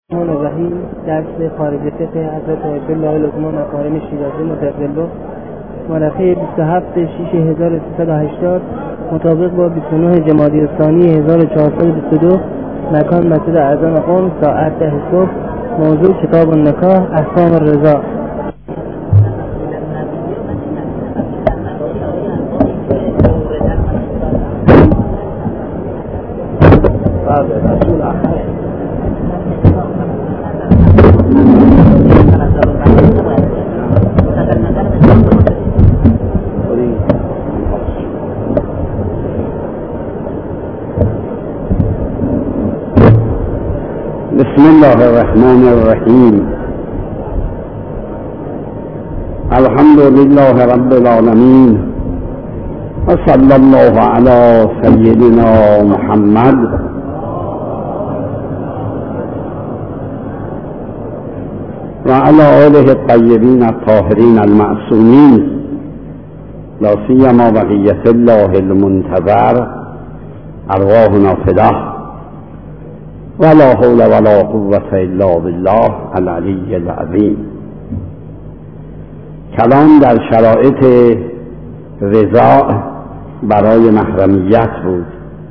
الرحیم درس خارج فقه حضرت عبدالله لقمان مکارم شیرازی متقبله مرخه 27/6/1380 مطابق با 29 جمادی الثانی 1422 مکان مسجد اعظم قم ساعت 10 صبح. موضوع کتاب النکاح احکام الرضا. بسم الله الرحمن الرحیم. الحمد لله رب العالمین و صلی الله علی سیدنا محمد و علی آله الطیبین الطاهرین المعصومین، لا سیما بقیة الله المنتظر، ارواحنا فداه ولا حول ولا قوة الا بالله العلی العظیم. کلام در شرایط رضا برای محرمیت بود.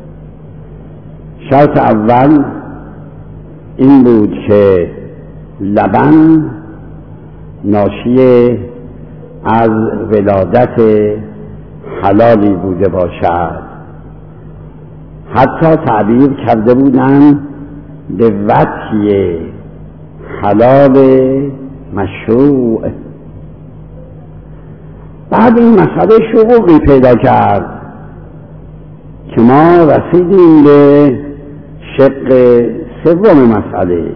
شرط اول این بود که لبن ناشی از ولادت حلالی بوده باشد. حتی تعبیر کرده بودند به وطی حلال مشروع. بعد این مسئله شغولی پیدا کرد که ما رسیدیم به شق سوم مسئله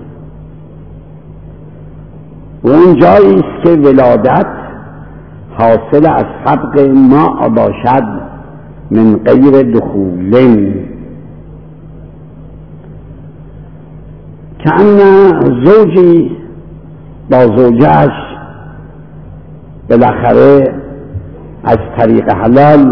و اون جایی است که ولادت حاصل از سبق ما باشد من غیر دخولین، که ان زوجی با زوجش بالاخره از طریق حلال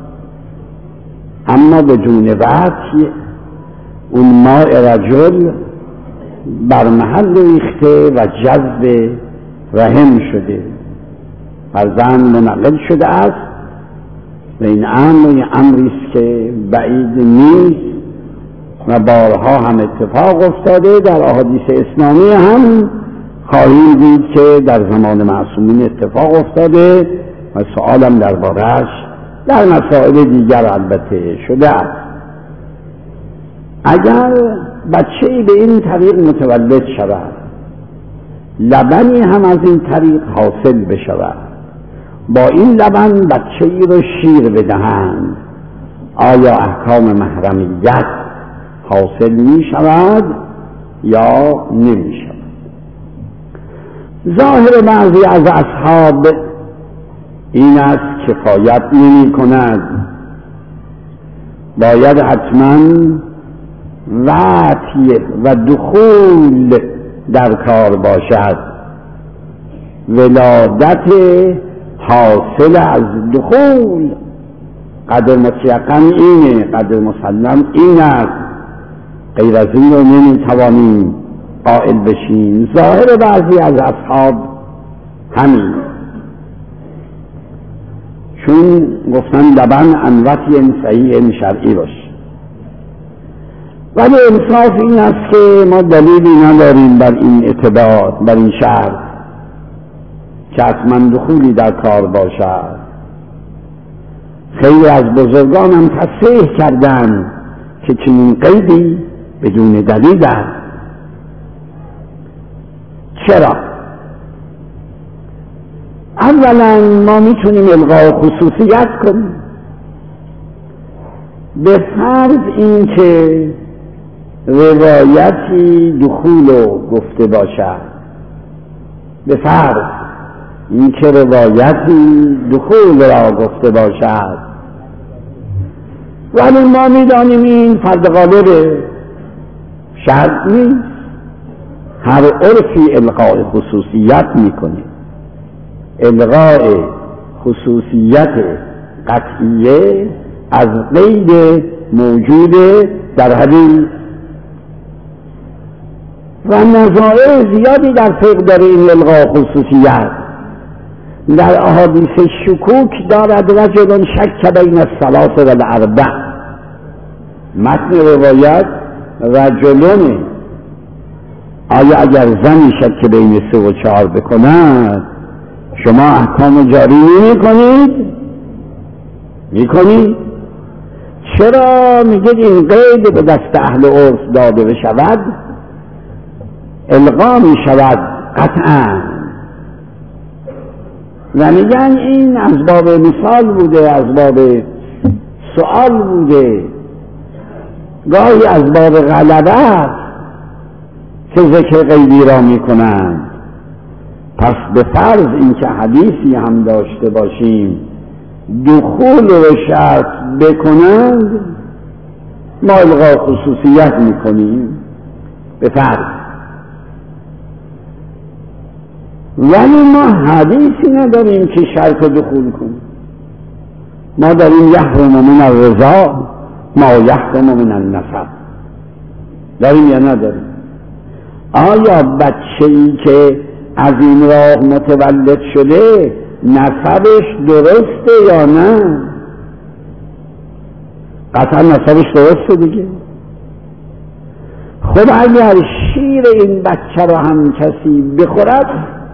اما بدون وطی اون ماء رجل بر محل ریخته و جذب رحم شده، فرزند منقل شده است و این امری است که بعید نیست و بارها هم اتفاق افتاده. در احادیث اسلامی هم خواهیم دید که در زمان معصومین اتفاق افتاده و سؤالم درباره‌اش در مسائل دیگر البته شده است. اگر بچه‌ای به این طریق متولد شود، لبنی هم از این طریق حاصل بشود، با این لبن بچه‌ای رو شیر بدهند، آیا احکام محرمیت حاصل می شود یا نمی شود؟ ظاهر بعضی از اصحاب این است کفایت نمی کند، باید حتما وطی و دخول در کار باشد. ولادت حاصل از دخول قدر متیقن اینه، قدر مسلم این است، غیر از این رو نمیتوانیم قائل بشیم. ظاهر بعضی از اصحاب همین، چون گفتن لبن انوطی صحیح شرعی باشه. ولی انصاف این است که ما دلیلی نداریم بر این اعتبار، بر این شرط که حتما دخولی در کار باشد. خیلی از بزرگان هم تصحیح کردند که چنین قیدی بدون دلیل است. چرا؟ اولا ما میتونیم الغای خصوصیت کنیم. به فرض این که روایتی دخول رو گفته باشد، به فرض این که روایتی دخول را گفته باشد، ولی ما میدانیم این فرض غالب شرط نیست. هر عرفی الغای خصوصیت میکنه. الغای خصوصیت قطعیه از قید موجود در حدیث و نظائر زیادی در فقه داره این الغاء خصوصیت. در احادیث شکوک دارد رجل شک بین الثلاث و الاربع، متن روایت رجلونه، آیا اگر زنی شک بین 3 و 4 بکند شما احکام جاری میکنید؟ چرا میگید این قید به دست اهل عرف داده بشود؟ الغا میشود قطعا، و میگن این از باب مثال بوده، از باب سؤال بوده، گاهی از باب غلبه که ذکر غیبی را میکنند. پس به فرض اینکه حدیثی هم داشته باشیم دخول رو شرط بکنند، ما الغا خصوصیت میکنیم به فرض، ولی ما حدیثی نداریم که شرط دخول کنیم. ما داریم یحرم من الرضاع ما یحرم من النسب، داریم یا نداریم؟ آیا بچه‌ای که از این راه متولد شده نسبش درسته یا نه؟ قطعا نسبش درسته دیگه. خب اگر شیر این بچه را هم کسی بخورد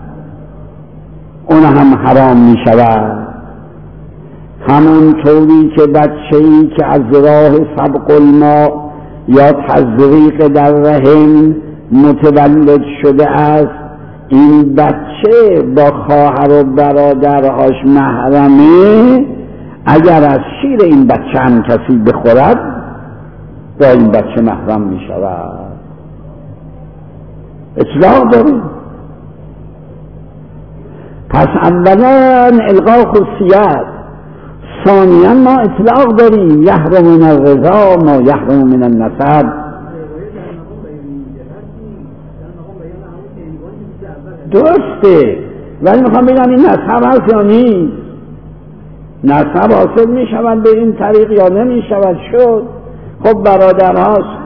اون هم حرام می شود، همون طوری که بچه‌ای که از راه سبق الماء یا تزریق در رحم متولد شده است، این بچه با خواهر و برادرهاش محرمه، اگر از شیر این بچه هم کسی بخورد با این بچه محرم می شود. اطلاق داریم. پس اولا الغاء خصوصیت، ثانیا ما اطلاق داریم یحرم من الرضاع ما یحرم من النسب. درسته، ولی میخوام بگم این نسب هست یا نیست؟ نسب حاصل میشود به این طریق یا نمیشود؟ شد. خب برادرهاست،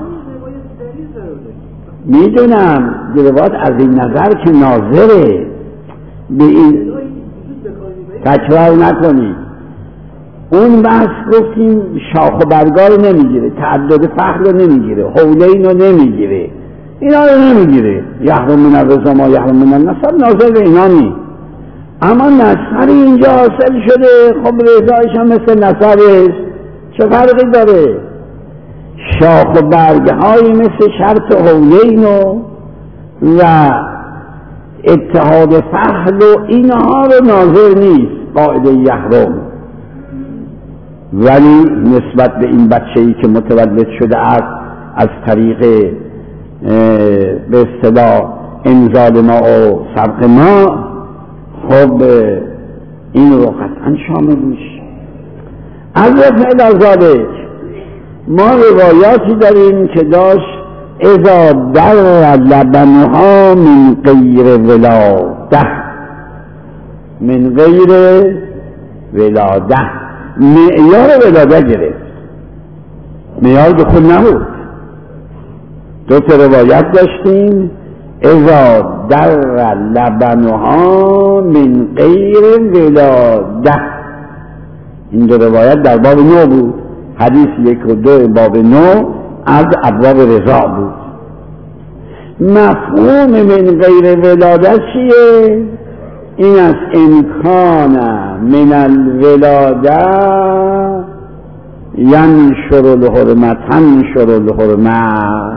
میدونم روایت از این نظر که ناظره به این تکرار نکنید. اون بحث گفتیم شاخ و برگار نمیگیره، تعدد فخر رو نمیگیره، حولین رو نمیگیره، اینا رو نمیگیره. یحرم من الرضاع ما یحرم من النسب ناظر به اینا نیست. اما نسبی اینجا حاصل شده، خب رضایش هم مثل نسبش، چه فرقی داره؟ شاخ و برگهای مثل شرط حولین و اتحاد فحل و اینها رو ناظر نیست قاعده یحرم، ولی نسبت به این بچه‌ای که متولد شده است از طریق به اصطلاح انزال ما و سبق ما، خب این رو قطعا شامل میشه. از فعل ذالک ما روایاتی داریم که داشت اذا در لبنها من غیر ولاده، من غیر ولاده معیار ولاده گرفت، معیار دخول نبود. دو تا روایت داشتیم اذا در لبنها من غیر ولاده، این دو روایت در باب 9 بود، حدیث 1 و 2 باب 9 از ابواب رضاع بود. مفهوم من غیر ولاده چیه؟ این از امکان من الولاده ینشر الحرمت تنشر الحرمت،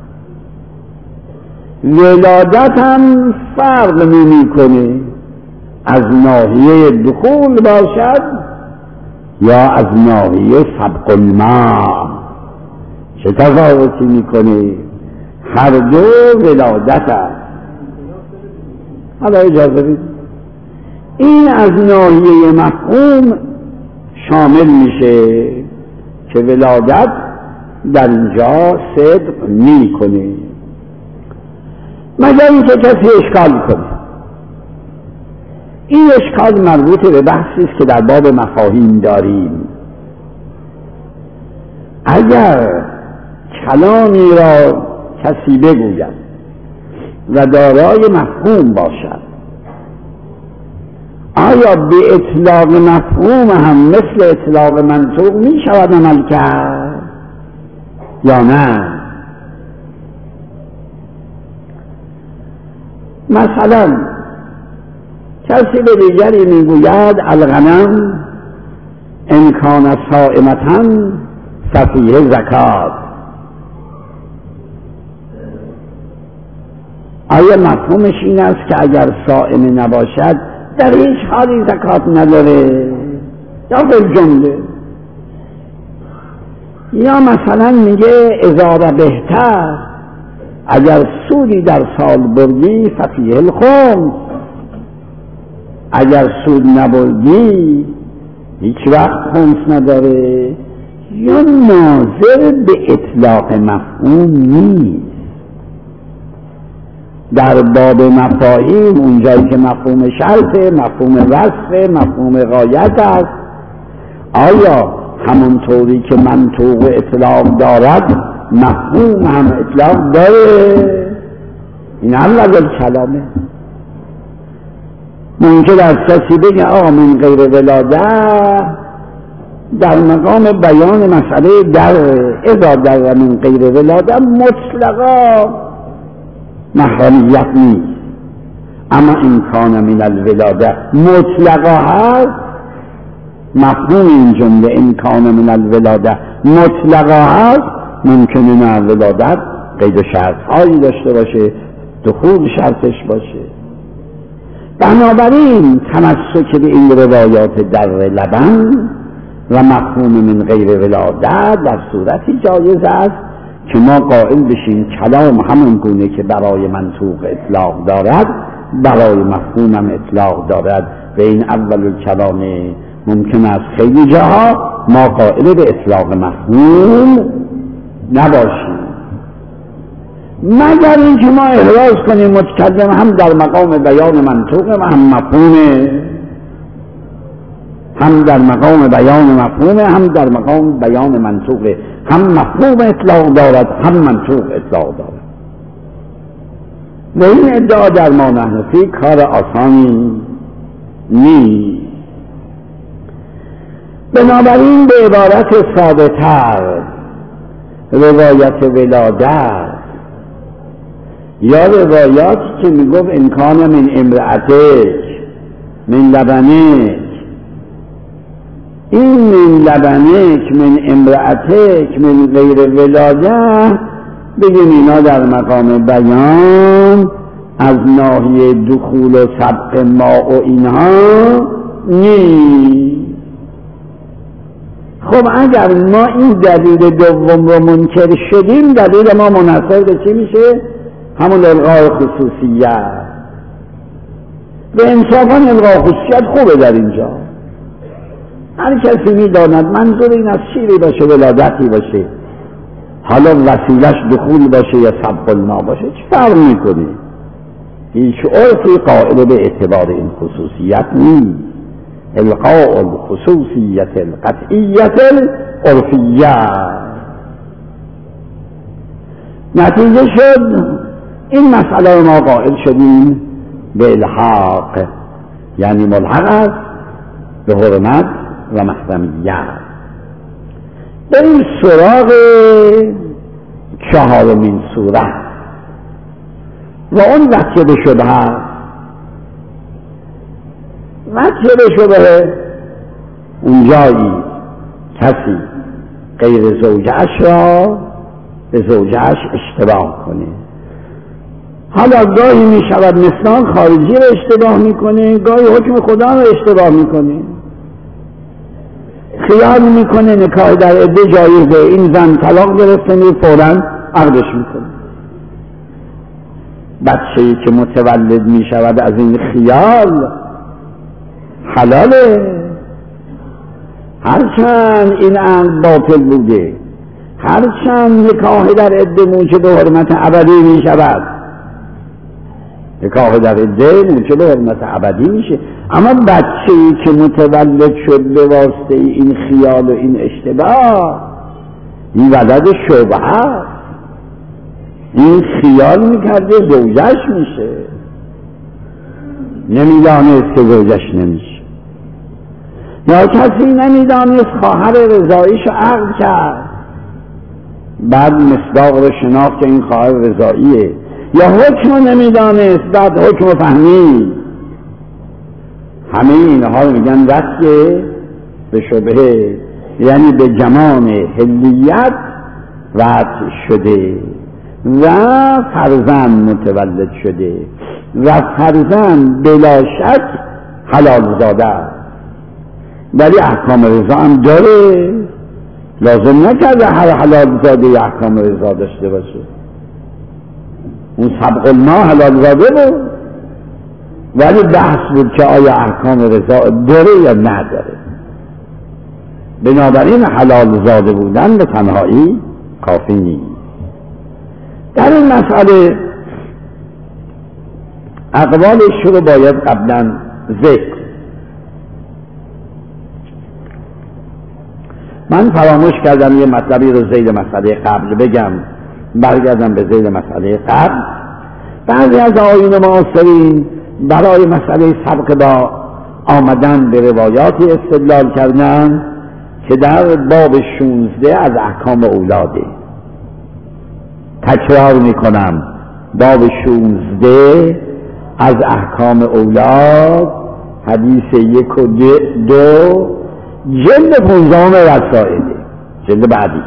ولادت هم فرق نمی کنه از ناحیه دخول باشد یا از ناحیه سبق الماء، چه تفاوتی میکنه؟ هر دو ولادت است. حالا اجازه بدید این از ناحیه مفهوم شامل میشه که ولادت در اینجا صدق میکنه، مگر اینکه کسی اشکال کنه. این اشکال مربوط به بحثی است که در باب مفاهیم داریم. اگر کلامی را کسی بگوید و دارای مفهوم باشد. آیا به اطلاق مفهوم هم مثل اطلاق منطوق می شود عمل کرد یا نه؟ مثلا کسی به دیگری میگوید الغنم ان کان صائمة ففیه زکات. آیا مفهومش این است که اگر صائم نباشد در هیچ حالی زکات نداره یا به جمله؟ یا مثلا میگه اذا بهتر اگر سودی در سال بردی ففیه الخمس، اگر سود نبردی هیچ وقت خمس نداره. یا ناظر به اطلاق مفهوم نیست. در باب مفاهیم اونجایی که مفهوم شرط، مفهوم وصف، مفهوم غایت است، آیا همونطوری که منطوق اطلاق دارد مفهوم هم اطلاق داره؟ این اول کلامه. ممکن است کسی بگه آقا من غیر ولاده در مقام بیان مسئله در اذا در من غیر ولاده مطلقا محرمیت نیست، اما این کان من الولاده مطلقا هست. مفهوم این جمله این کان من الولاده مطلقا هست. ممکنه نه ولادت قید و شرط هایی داشته باشه، دخول شرطش باشه. بنابراین تمسک به این روایات در لبن و مفهوم من غیر ولادت در صورتی جایز است که ما قائل بشیم کلام همون گونه که برای منطوق اطلاق دارد برای مفهوم هم اطلاق دارد و این اول کلام ممکن است خیلی جاها ما قائل به اطلاق مفهوم نباشیم، مگر اینکه ما احراز کنیم متکلم هم در مقام بیان منطوق و هم مفهومه، هم در مقام بیان مفهومه، هم در مقام بیان منطوقه، هم مفهوم اطلاق دارد هم منطوق اطلاق دارد. و این ادعا در ما نحنفی کار آسانی نیست. بنابراین به عبارت ثابت‌تر روایت ولادت یا روایاتی که میگفت انکان من امرأتک من لبنک، این من لبنک من امرأتک من غیر ولاده بگیم اینا در مقام بیان از ناحیه دخول و سبق ما و اینها نیست. خب اگر ما این دلیل دوم رو منکر شدیم دلیل ما منحصر به چی میشه؟ همون الغای خصوصیت. و انصافا الغای خصوصیت خوبه در اینجا. هر کسی میداند منظور این از شیری باشه ولادتی باشه، حالا وسیلش دخول باشه یا سبق الماء باشه چه فرق میکنه؟ هیچ عرفی قائل به اعتبار این خصوصیت نیست. القاء الخصوصیت القطعیت العرفیت. نتیجه شد این مسئله ما قائل شدیم به الحاق، یعنی ملحق است به حرمت و محرمیت. بریم سراغ چهارمین صورت و اون وجه به شبهه. وجه به شبهه اونجایی کسی غیر زوجهش را به زوجهش اشتباه کنه. حالا گاهی می شود مثلا خارجی را اشتباه میکنه، گاهی حکم خدا را اشتباه میکنه. خیال میکنه نکاح در عده جایزه، این زن طلاق گرفته فوراً عقدش میکنه. بچه‌ای که متولد میشود از این خیال حلاله، هرچند این عقد باطل بوده، هرچند نکاح در عده موجب حرمت ابدی میشود، نکاح در عده موجب حرمت ابدی میشه، اما بچه‌ای که متولد شد به واسطه این خیال و این اشتباه این ولد شبهه است. این خیال میکرده زوجش میشه، نمیدانست که زوجش نمیشه. یا کسی نمیدانست خواهر رضاییشو عقد کرد، بعد مصداق رو شناخت که این خواهر رضاییه. یا حکم نمیدانست، بعد حکم فهمید. همه اینها رو میگن وصل به شبهه، یعنی به جمان حلیت وصل شده و فرزند متولد شده و فرزند بلا شک حلال زاده است. ولی احکام رضا هم داره، لازم نکرده هر حلال زاده ی احکام رضا داشته باشه. اون سبق الما حلال زاده بود، ولی بحث بود که آیا احکام رضا داره یا نداره. بنابراین حلال زاده بودن به تنهایی کافی نیست. در این مسئله اقوالش رو باید قبلا ذکر. من فراموش کردم یه مطلبی رو ذیل مسئله قبل بگم، برگردم به ذیل مسئله قبل. بعضی از آیین معاصرین برای مسئله سبق با آمدن به روایاتی استدلال کردن که در باب 16 از احکام اولاده. تکرار میکنم، باب 16 از احکام اولاد، حدیث 1 و 2 جلد 15 رسائله، جلد بعدی.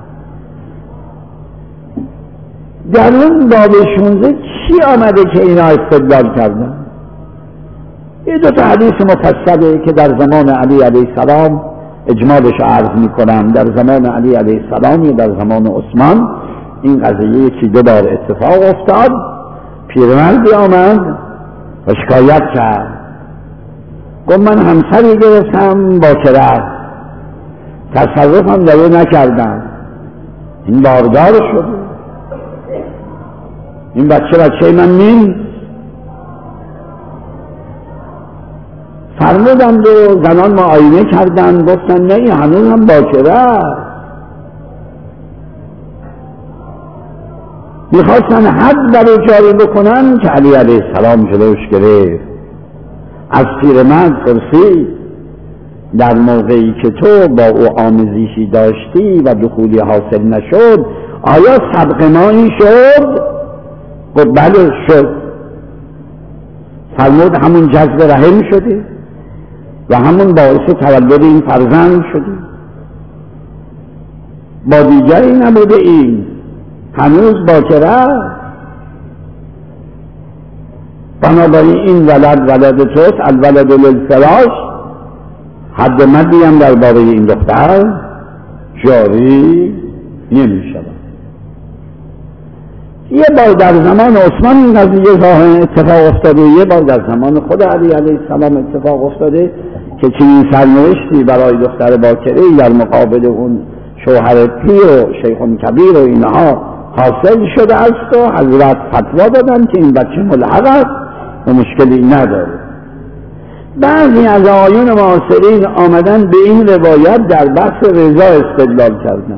در اون باب 16 چی آمده که اینا استدلال کردن؟ یه دو تا حدیث مفصله که در زمان علی علیه السلام اجمالش عرض میکنم. در زمان علی علیه السلام یا در زمان عثمان این قضیه یکی دو بار اتفاق افتاد. پیرمردی آمد و شکایت کرد، گفت من همسری گرفتم باکره، تصرفم داره نکردم، این باردار شده، این بچه من نیست. فرمودند و زنان معاینه کردن، گفتن نه هنوز هم باکره. میخواستن حد برای جاری بکنن که علی علیه السلام جلوش گرفت. از پیرمرد پرسید در موقعی که تو با او آمیزشی داشتی و دخولی حاصل نشد آیا سبق ما این شد؟ گفت بله شد. فرمود همون جذب رحم شده و همون باعث تولد این فرزند شده، با دیگری نبوده، این هنوز باکره. بنابراین این ولد توست، الولد للفراش، حد مدی هم در باره این دختر جاری نمی شود. یه بار در زمان عثمان این قضیه ظاهر اتفاق افتاده، یه بار در زمان خود علی علیه السلام اتفاق افتاده که چنین سرنوشتی برای دختر باکره‌ای در مقابل اون شوهر پیر و شیخ کبیر و اینها حاصل شده است و حضرت فتوا دادن که این بچه ملحق است و مشکلی نداره. بعضی از آیون معاصرین آمدن به این روایت در بحث رضا استدلال کردن.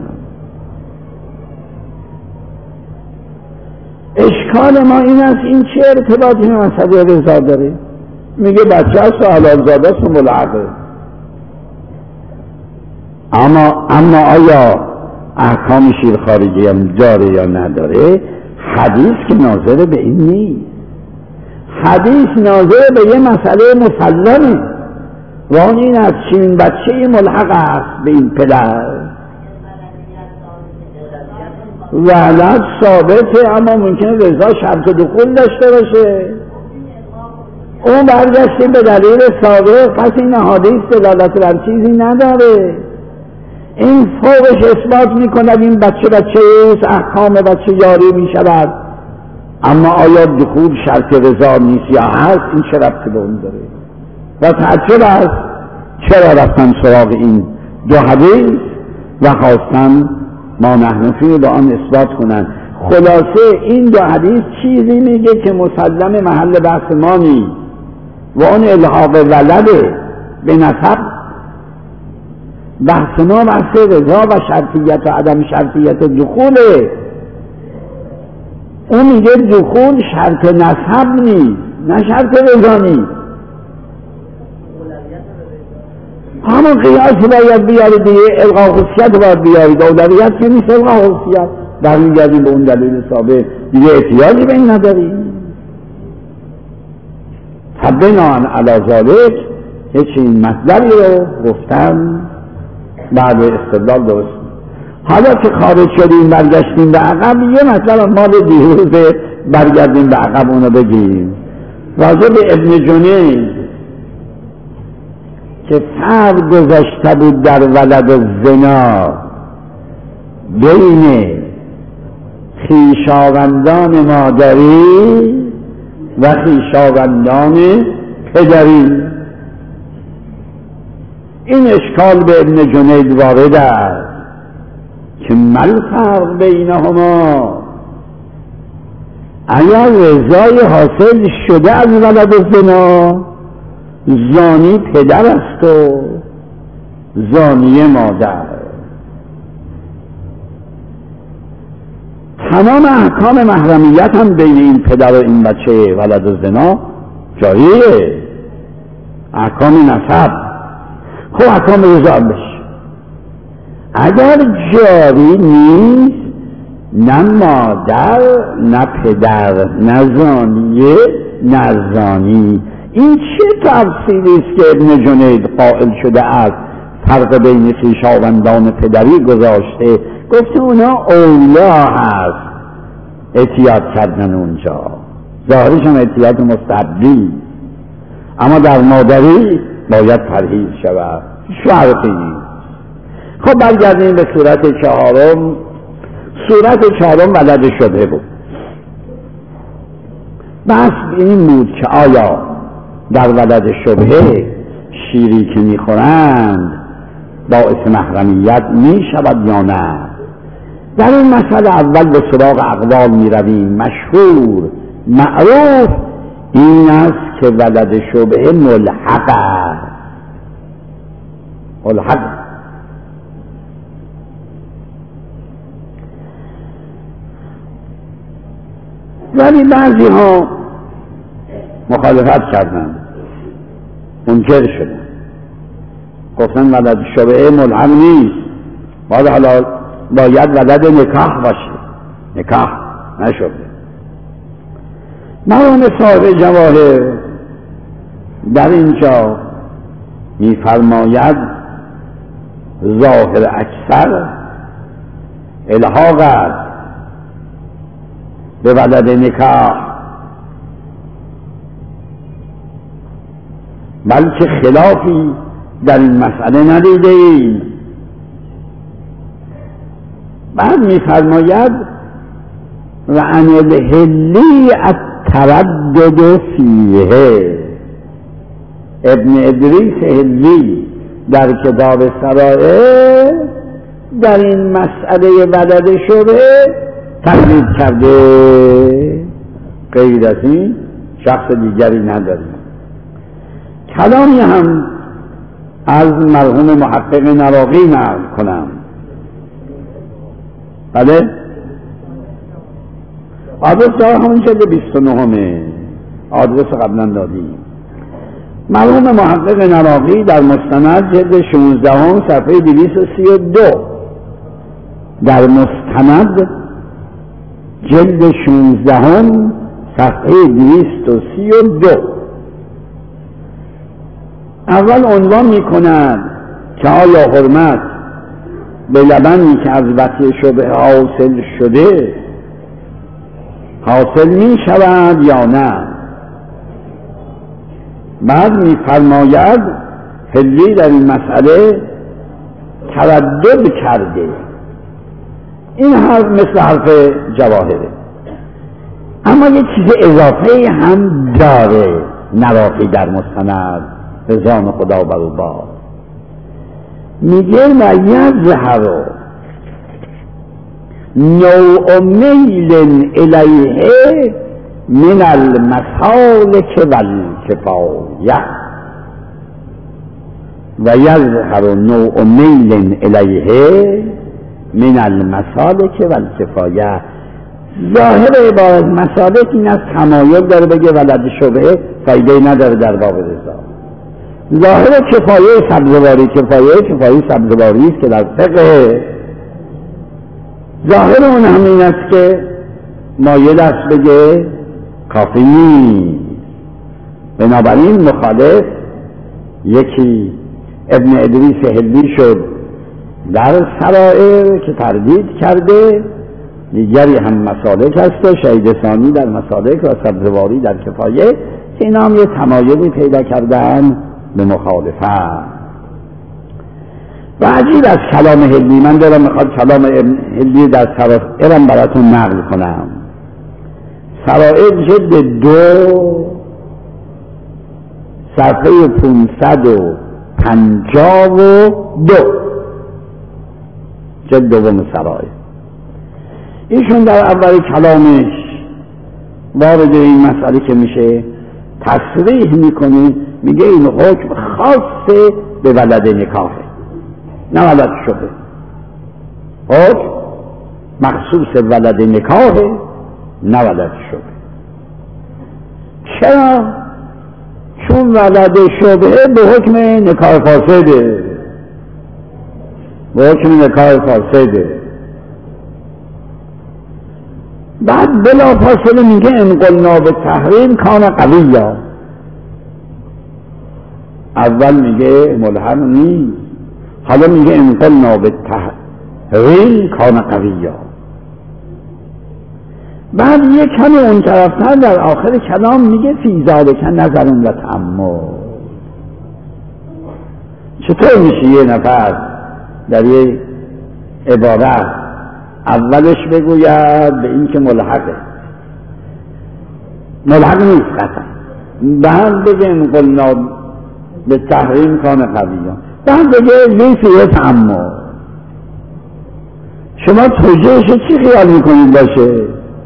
اشکال ما این است این چه ارتباطی به مسئله رضا داره؟ میگه بچه است و حلال زاده است و ملحقه. اما آیا احکام شیرخوارجی هم داره یا نداره؟ حدیث که ناظر به این نیست. حدیث ناظر به یه مسئله مسلمه و اون این است که این بچه ملحق است به این پدر. ولد ثابته، اما ممکنه رضا شرط دخول داشته باشه. اون برگشته به دلیل سابق، پس این حدیث دلالت بر چیزی نداره. این فوقش اثبات میکند این بچه ایست، احکام بچه جاری میشود. اما آیا دخول شرط رضا نیست یا هست؟ این چه ربطی به اون داره؟ و تعجب است چرا رفتن سراغ این دو حدیث و خواستن ما نحنفی با آن اثبات کنن. خلاصه این دو حدیث چیزی میگه که مسلم محل بحث ما نیست و اون الحاق ولده به نسب. بحث ما بحث رضا و شرطیت و عدم شرطیت دخوله. اون میگه دخول شرط نسب نیست، نه شرط رضا نیست. همون قیاسی باید بیاری دیگه، الغا خصوصیت باید بیارید، اولویت که نیست الغا خصوصیت. برمیگردیم به اون دلیل ثابت، دیگه احتیاجی به این نداریم. بناء علی ذلک هیچ این مطلبی رو گفتم بعد استدلال درست. حالا که خارج شدیم برگشتیم به عقب، یه مطلب مال دیروز برگردیم به عقب اونو بگیم. راجع به ابن جنید که فرق گذاشته بود در ولد الزنا بین خویشاوندان مادری و خویشاوندان پدری. این اشکال به ابن جنید وارد است که مل فرق بینهما، اگر رضای حاصل شده از ولد الزنا، زانی پدر است و زانی مادر. تمام احکام محرمیت هم بین این پدر و این بچه ولد الزنا جاریه، احکام نسب. خب احکام رضا بشه، اگر جاری نیست، نه مادر نه پدر نه زانیه نه زانی. این چه تفسیری است که ابن جنید قائل شده است فرق بین خویشاوندان پدری گذاشته، گفته اونا اولا هست احتیاط کردن اونجا، ظاهرش هم احتیاط مستحبی، اما در مادری باید پرهیز شود، شرطی نیست. خب برگردیم به صورت چهارم. صورت چهارم ولد شبهه بود. بس این بود که آیا در ولد شبهه شیری که میخورند باعث محرمیت میشود یا نه؟ در این مسئله اول به سراغ اقوال میرویم. مشهور معروف این است که ولد شبهه ملحق است، ملحق. ولی بعضی ها مخالفت کردن، منکر شدن، گفتن ولد شبهه ملحق نیست، حالا باید ولد نکاح باشه، نکاح نشده. مرحوم صاحب جواهر در اینجا میفرماید ظاهر اکثر الحاق است به ولد نکاح، بلکه خلافی در این مسئله ندیده ایم. بعد میفرماید و عن الحلی التردد فیه. ابن ادریس حلی در کتاب سرائر در این مسئله ولد شبهه تردید کرده، غیر از این شخص دیگری نداریم. کلامی هم از مرحوم محقق نراقی نقل کنم. بله آدرس داره همون جلد 29 آدرس قبلا دادیم. مرحوم محقق نراقی در مستند جلد 16 صفحه 232، در مستند جلد 16 صفحه 232 اول عنوان می‌کند که آیا حرمت به لبنی که از وطی شبه حاصل شده حاصل می شود یا نه. بعد می فرماید حلی در این مسئله تردد کرده. این حرف مثل حرف جواهره، اما یک چیز اضافه هم داره نراقی در مستند رضوان خدا بر او باد. میگه و یظهر نوع میل الیه من المسالک والکفایه. و یظهر نوع میل الیه من المسالک والکفایه. ظاهر عبارت مسالک این از تمایل داره بگه ولد شبهه فایده نداره در باب رضا. ظاهر کفایه سبزواری است که در فقه ظاهر اون همین است که مایل است بگه کافی نیست. بنابراین مخالف یکی ابن ادریس هلی شد در سرائر که تردید کرده، دیگری هم مسالک هست شهید ثانی در مسالک و سبزواری در کفایه که اینا هم یه تمایلی پیدا کردن به مخالفت. و عجیب از کلام هلی، من دارم میخواد کلام هلی در سرائرم براتون نقل کنم. سرائر جلد 2 صفحه 552 جلد دوم سرائر. ایشون در اول کلامش وارد این مسئله که میشه تصریح میکنه، میگه این حکم خاصه به ولد نکاحه، نه ولد شبه. حکم مخصوص ولد نکاحه، نه ولد شبه. چرا؟ چون ولد شبه به حکم نکاح فاسده، به حکم نکاح فاسده. بعد بلا فاصله میگه ان قلنا به تحریم کان قویا. اول میگه ملهم نیست، حالا میگه ان قلنا به تحریم کان قویا. بعد یه کمی اون طرفتر در آخر کلام میگه فی ذالک نظر و تأمل. چطور میشه یه نفر در یه عبارت اولش بگوید به این که ملحق نیست قطعا، بعد بگه ان قلنا به تحریم کان قویا، بعد بگه لیس تأمل. شما توجیهش چی خیال میکنید باشه؟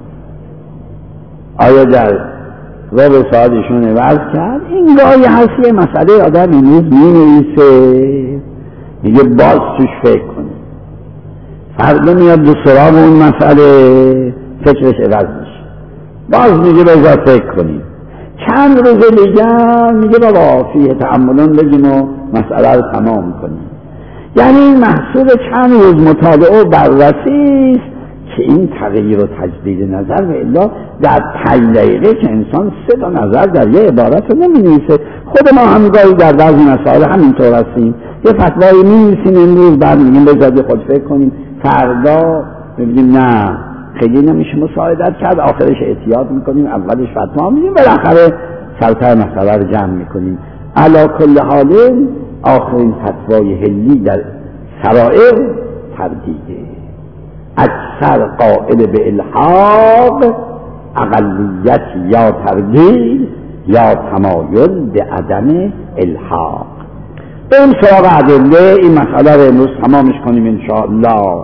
آیا در رب ساعتشون عوض کرد؟ این گاهی هست یه مسئله آدم امروز می-نویسه میگه باز توش فکر کنید، فردا میاد دو سراغ اون مسئله فکرش عوض میشه، باز میگه بذار فکر کنید. چند روز دیگه میگه بابا فیه تأملون بگیم و مسئله رو تمام کنیم. یعنی این محصول چند روز مطالعه و بررسی است که این تغییر و تجدید نظر. و الا در 5 دقیقه که انسان 3 تا نظر در یه عبارت رو نمی‌نویسه. خود ما هم گاهی در بعضی مسائل همینطور هستیم، یه فتوایی می‌نویسیم امروز، بعد میگیم بذار خود فکر کنیم، فردا میگیم نه خیلی نمیشه مساعدت کرد، آخرش احتیاط میکنیم، اولش فتوا میدیم، بالاخره سرتر مسئله رو جمع میکنیم. علی کل حال آخرین فتوای هلی در سرائر تردیده. اکثر قائل به الحاق اقلیت یا تردید یا تمایل به عدم الحاق. بریم سراغ ادله این مسئله رو امروز تمامش کنیم انشاءالله.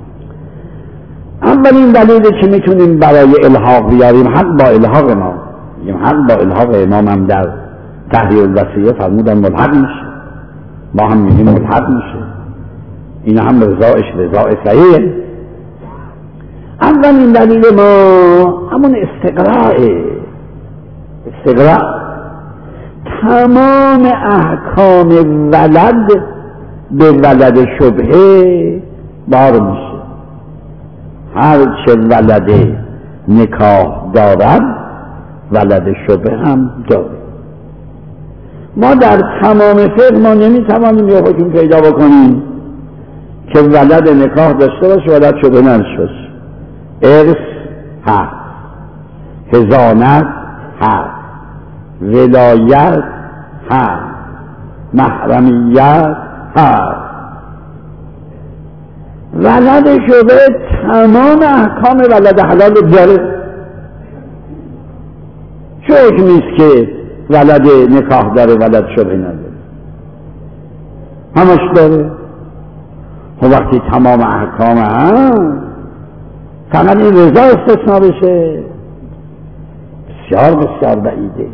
اولین دلیلی که میتونیم برای الحاق بیاریم حق با الحاق ما، میگیم حق با الحاق امام هم در تحریر الوصیه فرمودن ملحق میشه، ما هم میگیم ملحق میشه، این هم رضایش رضای صحیحه. اولین دلیل ما همون استقراء تمام احکام ولد به ولد شبهه بار میشه. هر چه ولد نکاح دارد ولد شبهه هم داره. ما در تمام فقه ما نمیتوانیم یه حکم پیدا بکنیم که ولد نکاح داشته باشه ولد شبهه نداشته باشه. ارث هست، حضانت هست، ولایت هست، محرمیت هست. ولد شبهه تمام احکام ولد حلال داره. چه حکمیست که ولد نکاح داره ولد شبهه نداره؟ همش داره. و وقتی تمام احکام هست فقط این رضا استثناء بشه، بسیار بسیار بعیده.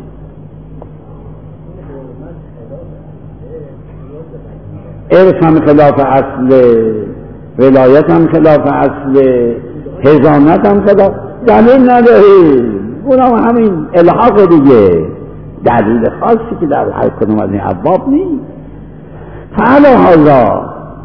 ارث هم خلاف اصل، ولایت هم خلاف اصل، حضانت هم خلاف. دلیل نداریم، اونم همین الحاق دیگه، دلیل خاصی که در هر کدوم از این ابواب نیست. فعلا حالا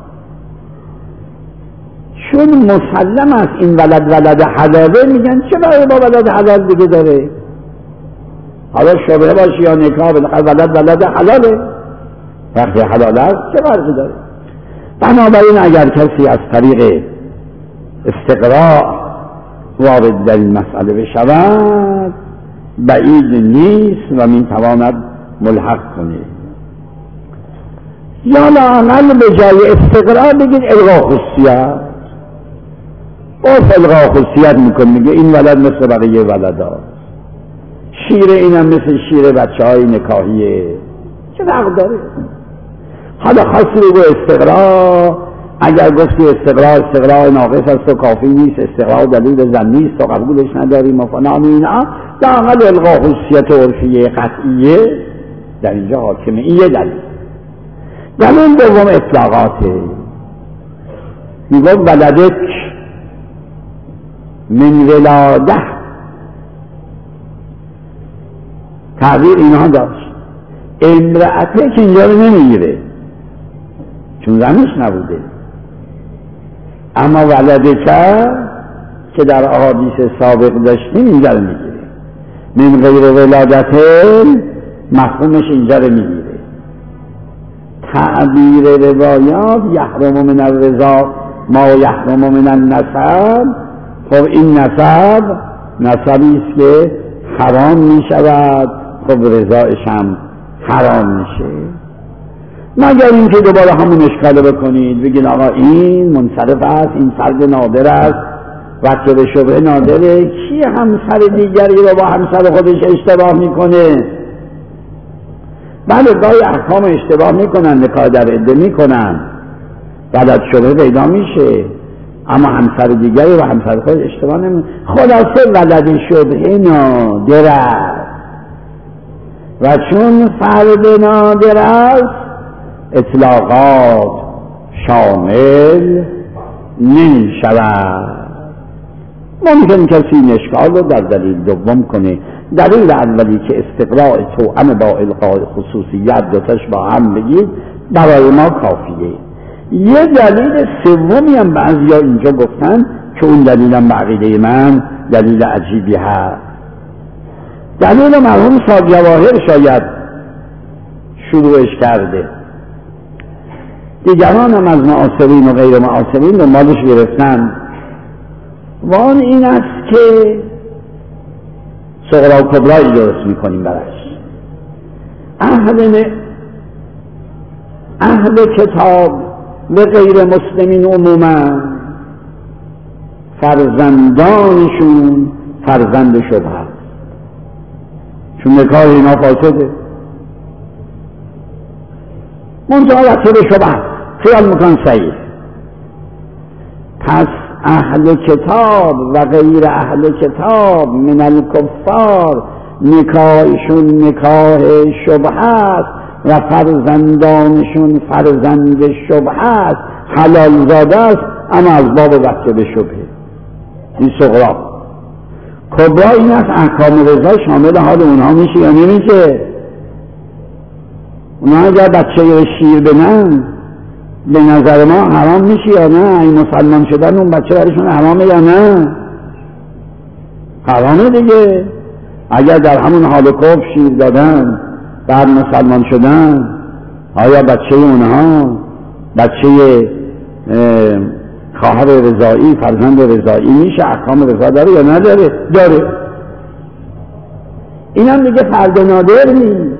چون مسلم است این ولد حلاله، میگن چه برای با ولد حلال دیگه داره؟ حالا شبهه باشی یا نکاح، بالاخره ولد حلاله، وقتی حلال است چه فرقی داره؟ بنابراین اگر کسی از طریق استقراء وارد در این مسئله بشود بعید نیست و میتواند ملحق کنه. یا لااقل به جای استقراء بگید الغاء خصوصیت، الغاء خصوصیت میکنه، میگه این ولد مثل بقیه ولدا، شیر اینم مثل شیر بچه های نکاحیه، چه فرق داره؟ حالا خاصی رو استقراء، اگر گفتی استقراء ناقص است و کافی نیست، استقراء دلیل ظنی است و قبولش نداریم و فلان اینا، لااقل الغاء خصوصیت عرفیه قطعیه در اینجا حاکمه. این یه دلیل دوم اطلاقاته، میگه ولدک من ولاده، تعبیر اینها داشت. امرأته که اینجا رو نمیگیره چون زنش نبوده، اما ولدک که در احادیث سابق داشتیم اینجا رو میگیره. من غیر ولادت مفهومش اینجا رو میگیره. تعبیر روایات یحرم من الرضا ما یحرم من النسب، خب این نسبی است که حرام می شود، خب رضایش هم حرام میشه. مگر اینکه دوباره همون اشکال بکنید بگید آقا این منصرف است، این فرد نادر است، وقتی به شبه نادره، کی همسر دیگری رو با همسر خودش اشتباه میکنه؟ بله گاهی احکام اشتباه میکنن، نکاح در عده میکنن، بعد از شبه پیدا میشه، اما همسر دیگری و همسر خود اشتباه نمیکنن. خلاصه ولد شبه نادر است و چون فرد نادر است اطلاقات شامل نمی شود. ممکن کسی این اشکال رو در دلیل دوم کنه. دلیل اولی که استقراء توأم با الغاء خصوصیت دوتاش با هم بگید برای ما کافیه. یه دلیل سومی هم بعضیا اینجا گفتن که اون دلیلم به عقیده من دلیل عجیبی هست. دلیل مرحوم صاحب جواهر شاید شروعش کرده، دیگران هم از معاصرین و غیر معاصرین دنبالش گرفتن، و آن این است که صغرا و کبرایی درست میکنیم برش. اهل کتاب و غیر مسلمین عموما فرزندانشون فرزند شبه هست، چون نکاح اینا فاسده، منتها وقتی به شبه خیال میکن صحیح. پس اهل کتاب و غیر اهل کتاب من الکفار نکاحشون نکاح شبه است و فرزندانشون فرزند شبه است، حلال زاده است، اما از باب وقت به شبه. این صغرا. کبرا این است احکام رضا شامل حال اونها میشه یا نمیشه؟ اونها اگر بچه شیر بنن به نظر ما حرام میشه یا نه؟ این مسلمان شدن اون بچه برشون حرامه یا نه؟ حرامه دیگه. اگر در همون حال کفر شیر دادن بعد مسلمان شدن، آیا بچه اونها بچه خواهر رضایی فرزند رضایی میشه؟ احکام رضا داره یا نداره؟ داره. این هم دیگه فرد نادر نیست.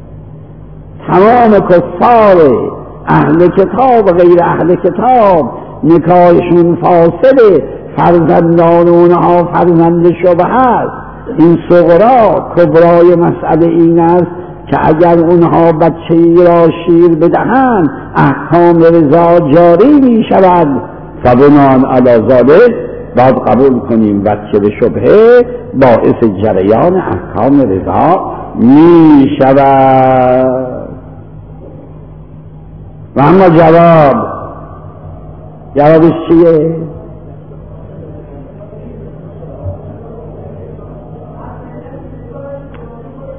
تمام کفار اهل کتاب و غیر اهل کتاب نکاحشون فاسده، فرزندان اونها فرزند شبه است. این صغرا. کبرای مسئله این است که اگر اونها بچه‌ای را شیر بدهند احکام رضا جاری می شود، فبناء علی ذلک باید قبول کنیم بچه به شبهه باعث جریان احکام رضا می شود. و اما جوابش چیه؟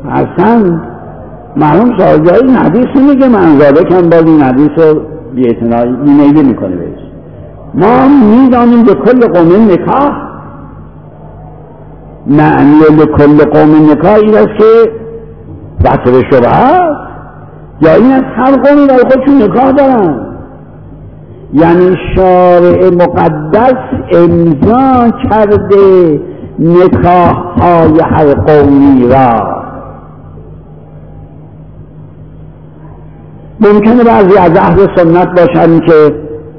اصلا معلوم صاحبی این حدیث میگه من ذالکم باز این حدیث رو بی‌اعتنایی بیمیلی میکنه بهش. ما میدانیم به کل قوم نکاح معنی لکل قوم نکاح این است که رتب شبه هست، یا این از هر قومی در خودشون نکاح دارن. یعنی شارع مقدس امضا کرده نکاح های هر قومی را. ممکنه بعضی از اهل سنت باشن که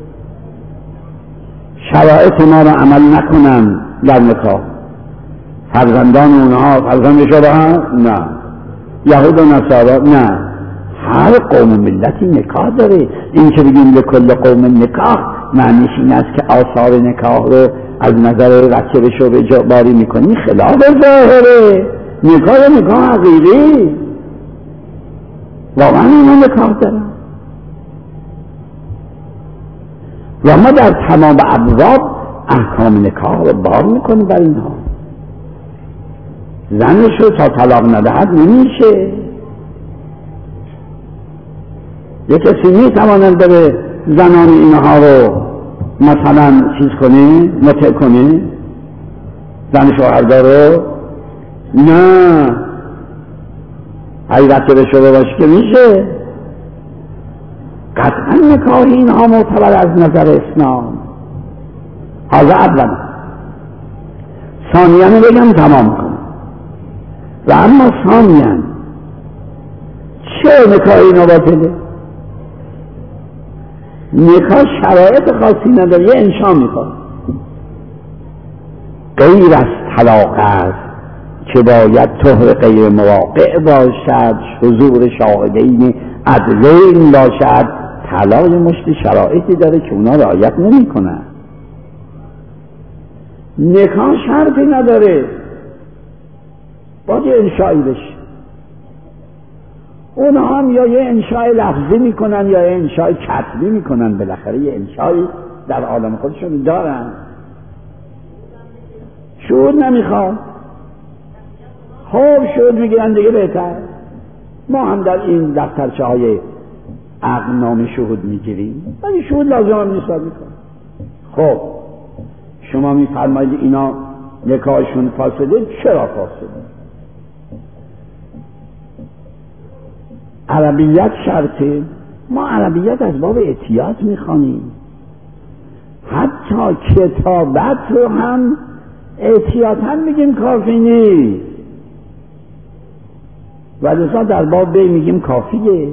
شرایط ما را عمل نکنن در نکاح، فرزندان اونها فرزند شده هست؟ نه. یهود و نصارا؟ نه. هر قوم ملتی نکاح داره. این که بگیم لکل قوم نکاح معنیش این است که آثار نکاح رو از نظر رتبش رو به جا باری میکنی، خلاف ظاهره. نکاح حقیقی واقعا اینا نکاح دارن و ما در تمام ابواب احکام نکاح رو بار میکنیم بر اینها. زنش رو تا طلاق ندهد نمیشه. یک کسی میتواند بره زنان اینها رو مثلا چیز کنه، مطع کنه، زن شوهردار رو؟ نه. حقیقت که شده باشه که میشه. قطعا نکاح اینها معتبر از نظر اسلام. حالا اولا ثانیاً بگم تمام کنم. و اما ثانیاً چه نکاح اینا باطله؟ نکاح شرایط خاصی نداره، یه انشا میخواد غیر از طلاق است که باید طهر غیر مواقع باشد، حضور شاهدین عدلین باشد. طلاق مشت شرایطی داره که اونا رعایت نمی کنن. نکاح شرطی نداره، باید یه انشایی بشه. اونا هم یا یه انشای لفظی میکنن یا یه انشای کتبی میکنن. بالاخره یه انشایی در عالم خودشون دارن. شهود نمیخواد، خوب شهود میگیرن دیگه بهتر. ما هم در این دفترچه های عقدنامه شهود میگیریم، ولی شهود لازم هم نیست میکنن. خب شما میفرمایید اینا نکاحشون فاسده. چرا فاسده؟ عربیت شرطه. ما عربیت از باب احتیاط میخوانیم، حتی کتابت رو هم احتیاطاً میگیم کافی نیست، ولی در باب ب میگیم کافیه.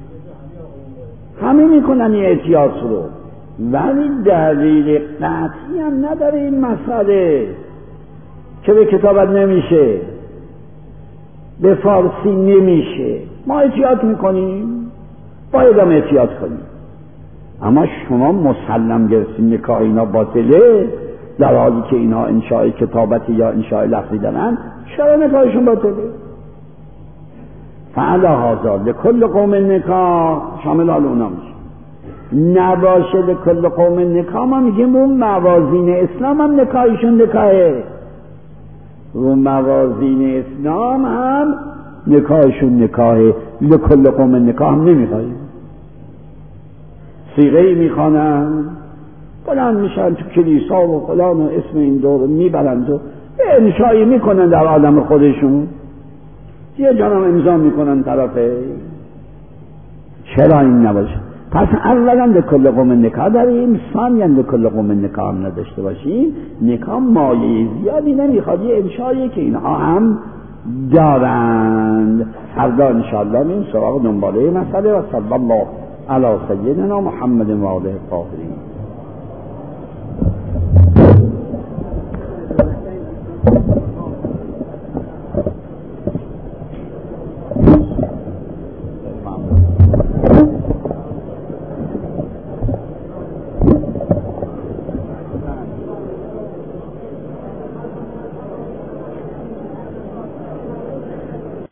همه میکنن این احتیاط رو، ولی دلیل قطعی هم نداره این مسئله که به کتابت نمیشه، به فارسی نمیشه. ما احتیاط میکنیم، باید هم احتیاط کنیم. اما شما مسلم گرفتین نکاح اینا باطله در حالی که اینا انشاء کتابتی یا انشاء لفظی دارن. چرا نکاحشون باطله؟ فعلا هذا لکل قوم نکاح شامل حال اونا میشه. نباشه لکل قوم نکاح ما میگیم اون موازین اسلام هم نکاحشون نکاحه، رو موازین اسلام هم نکاحشون نکاحه. لکل قوم نکاح هم نمیخواهیم. صیغه‌ای میخوانن، بلند میشن تو کلیسا و فلان و اسم این دور میبرند و انشایی میکنن در عالم خودشون، یه جانم امضا میکنن طرفه. چرا این نباشه؟ پس اولا لکل قوم نکاح داریم، ثانیا لکل قوم نکاح هم نداشته باشیم. نکاح مایه زیادی نمیخواد، یه انشایی که اینها هم دارند. فردا انشاءالله میریم سراغ دنباله مسئله. و صلی الله علی سیدنا محمد و آله الطاهرین.